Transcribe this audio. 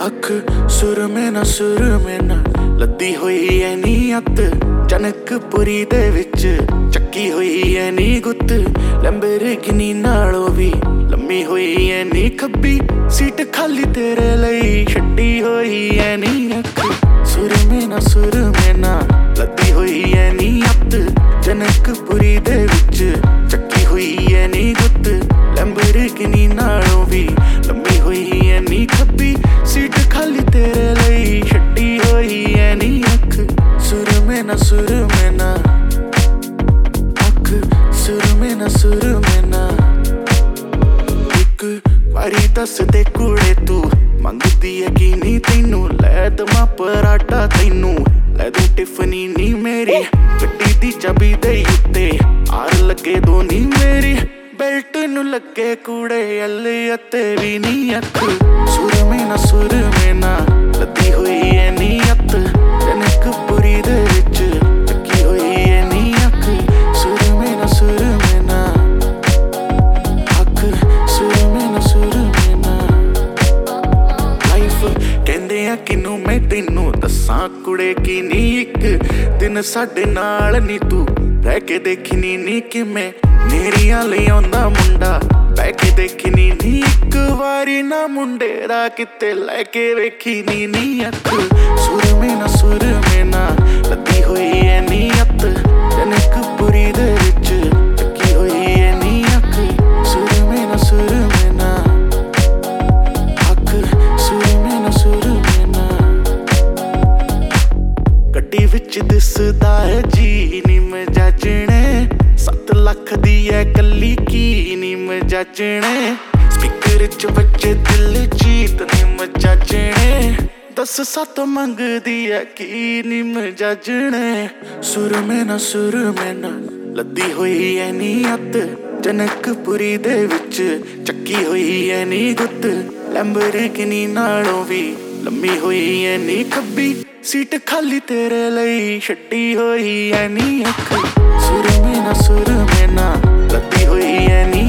अख सुर में ना लद्दी होई है नी अत जनकपुरी दे विच चक्की होई है नी गुत्त लैम्बोर्गिनी नालों भी लम्मी होई है नी खब्बी सीट खाली तेरे लई छड्डी होई है नी अख सुर में ना लद्दी होई है नी अत जनकपुरी दे विच चक्की होई है नी गुत्त लैम्बोर्गिनी नालों भी लम्मी होई है नी खब्बी सीट खाली तेरे लई छड्डी होई है नी अख सुर में ना अख सुर में ना एक वारी दस दे कुड़े तू मंगदी है कि नी तैनू लै दमा पराठा तैनू लै दूं टिफनी नी मेरी गड्डी दी चाबी दे उत्ते आर लगे दो नी मेरी बेल्ट नू लगे कूड़े अल्ले अते भी नी अख सुर में ना लद्दी होई है नी अत जनकपुरी दे विच चक्की होई है नी अख सुर में ना अख सुर में ना लाइफ कहंदे आ किनू मैं तैनू दसां कुड़े की नी इक दिन साडे नाल नी तू रह के देखनी नी किमें मेरियां ले आंदा मुंडा बह के देखनी नी एक वारी ना मुंडे दा किते लैके वेखी नी अख सुर में ना लद्दी होई है नी अत जनकपुरी दे विच चक्की होई है नी अख सुर में ना अख सुर में ना गड्डी विच दिसदा है जी नी मजाजणे 7 लाख दी है कल्ली की नी मजाजणे स्पीकर च बच्चे दिल जीत नी मजाजणे 10 7 मंगदी है की नी मजाजणे सुर में ना लद्दी होई है नी अत जनकपुरी दे विच चक्की होई है नी गुत्त लैम्बोर्गिनी नालों भी लम्मी होई है नी खब्बी सीट खाली तेरे लई छड्डी होई है नी अख सुर में ना लद्दी होई है नी